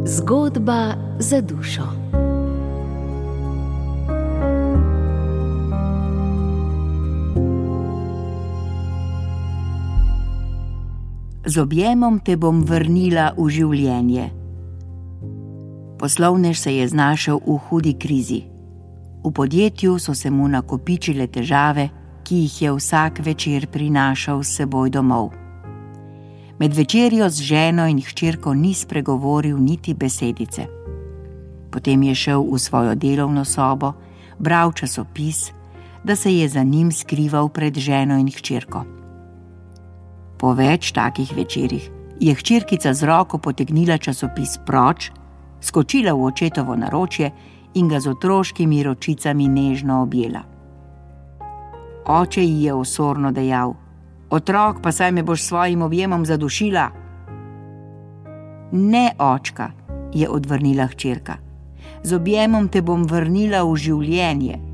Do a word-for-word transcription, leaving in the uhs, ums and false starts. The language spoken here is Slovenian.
Zgodba za dušo. Z objemom te bom vrnila v življenje. Poslovnež se je znašel v hudi krizi. V podjetju so se mu nakopičile težave, ki jih je vsak večer prinašal s seboj domov. Med večerjo z ženo in hčerko ni spregovoril niti besedice. Potem je šel v svojo delovno sobo, bral časopis, da se je za njim skrival pred ženo in hčerko. Po več takih večerih je hčerkica z roko potegnila časopis proč, skočila v očetovo naročje in ga z otroškimi ročicami nežno objela. Oče ji je osorno dejal: "Otrok, pa saj me boš s svojim objemom zadušila." "Ne, očka," je odvrnila hčerka. "Z objemom te bom vrnila v življenje."